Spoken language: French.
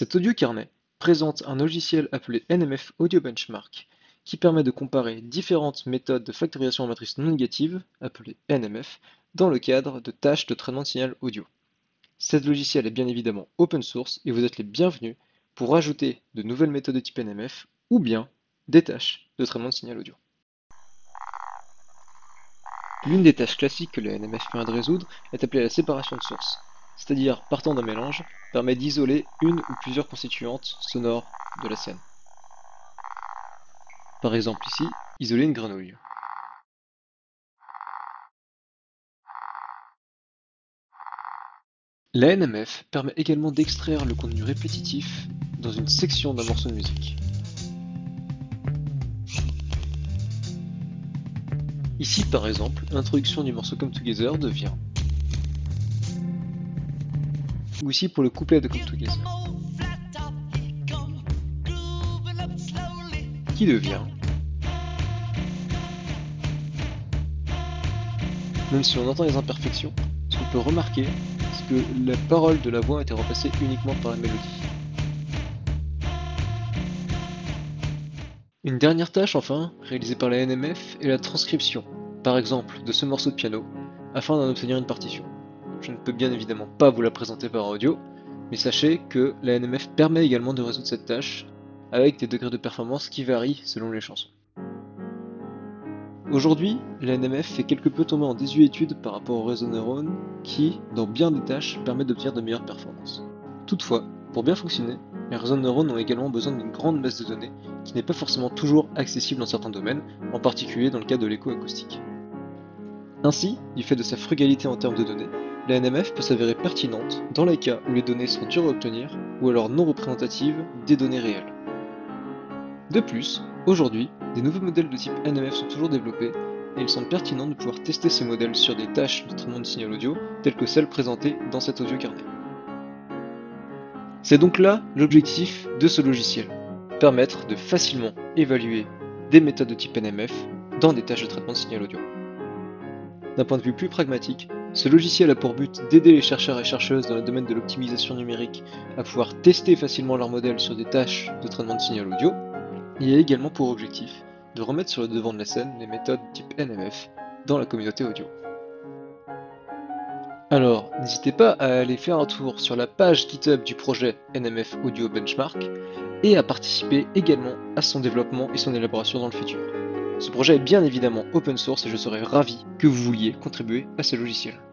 Cet audio carnet présente un logiciel appelé NMF Audio Benchmark qui permet de comparer différentes méthodes de factorisation en matrice non négative, appelées NMF, dans le cadre de tâches de traitement de signal audio. Cet logiciel est bien évidemment open source et vous êtes les bienvenus pour ajouter de nouvelles méthodes de type NMF ou bien des tâches de traitement de signal audio. L'une des tâches classiques que le NMF permet de résoudre est appelée la séparation de source, c'est-à-dire partant d'un mélange, permet d'isoler une ou plusieurs constituantes sonores de la scène. Par exemple ici, isoler une grenouille. La NMF permet également d'extraire le contenu répétitif dans une section d'un morceau de musique. Ici par exemple, l'introduction du morceau Come Together devient, ou ici pour le couplet de Come Together, qui devient, même si on entend les imperfections, ce qu'on peut remarquer, c'est que la parole de la voix a été remplacée uniquement par la mélodie. Une dernière tâche enfin, réalisée par la NMF, est la transcription, par exemple, de ce morceau de piano, afin d'en obtenir une partition. Je ne peux bien évidemment pas vous la présenter par audio, mais sachez que la NMF permet également de résoudre cette tâche, avec des degrés de performance qui varient selon les chansons. Aujourd'hui, la NMF fait quelque peu tomber en désuétude par rapport au réseau neurone qui, dans bien des tâches, permet d'obtenir de meilleures performances. Toutefois, pour bien fonctionner, les réseaux de neurones ont également besoin d'une grande base de données qui n'est pas forcément toujours accessible dans certains domaines, en particulier dans le cas de l'écho-acoustique. Ainsi, du fait de sa frugalité en termes de données, la NMF peut s'avérer pertinente dans les cas où les données sont dures à obtenir ou alors non représentatives des données réelles. De plus, aujourd'hui, des nouveaux modèles de type NMF sont toujours développés et il semble pertinent de pouvoir tester ces modèles sur des tâches de traitement de signal audio telles que celles présentées dans cet audio carnet. C'est donc là l'objectif de ce logiciel, permettre de facilement évaluer des méthodes de type NMF dans des tâches de traitement de signal audio. D'un point de vue plus pragmatique, ce logiciel a pour but d'aider les chercheurs et chercheuses dans le domaine de l'optimisation numérique à pouvoir tester facilement leurs modèles sur des tâches de traitement de signal audio. Il a également pour objectif de remettre sur le devant de la scène les méthodes type NMF dans la communauté audio. Alors, n'hésitez pas à aller faire un tour sur la page GitHub du projet NMF Audio Benchmark et à participer également à son développement et son élaboration dans le futur. Ce projet est bien évidemment open source et je serais ravi que vous vouliez contribuer à ce logiciel.